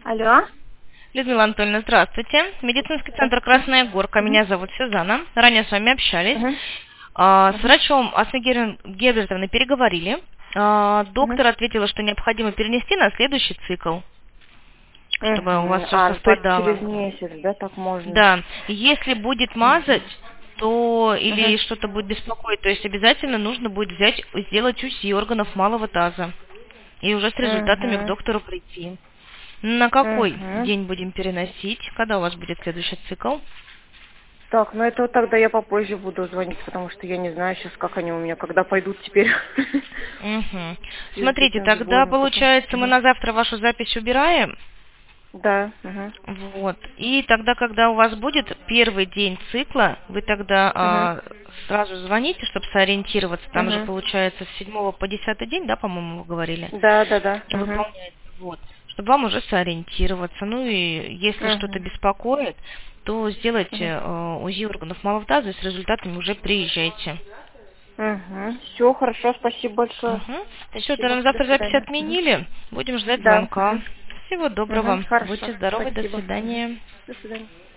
Алло. Людмила Анатольевна, здравствуйте. Медицинский центр Здравствуйте. «Красная горка». Меня зовут Сюзанна. Ранее с вами общались. Мгм. С Мгм. врачом Асмы Гербертовной переговорили. Мгм. Доктор ответила, что необходимо перенести на следующий цикл, чтобы у вас Мгм. все А, ну, то есть совпадало. через месяц, да, так можно? Да, если будет мазать, Мгм. то или Мгм. что-то будет беспокоить, то есть обязательно нужно будет сделать УЗИ органов малого таза и уже с результатами к Мгм. доктору прийти. На какой Мгм. день будем переносить? Когда у вас будет следующий цикл? Так, ну это вот тогда я попозже буду звонить, потому что я не знаю сейчас, как они у меня, когда пойдут теперь. Мгм. В связи с Смотрите, этим тогда сбоем пока. получается мы Мгм. на завтра вашу запись убираем. Да. Мгм. Вот. И тогда, когда у вас будет первый день цикла, вы тогда Мгм. сразу звоните, чтобы сориентироваться. Там же Мгм. получается с 7 по 10 день, да, по-моему, вы говорили, Да, да, да. Мгм. выполняется. Вот. Чтобы вам уже сориентироваться. Ну и если что-то Мгм. беспокоит, то сделайте Мгм. УЗИ органов малого таза и с результатами уже приезжайте. Угу. Все, хорошо, спасибо большое. Все, Спасибо. тогда До завтра запись свидания. Мгм. отменили. Будем ждать Да. звонка. Угу. Всего Угу. доброго. Хорошо. Будьте здоровы. До Спасибо. Угу. свидания. До свидания.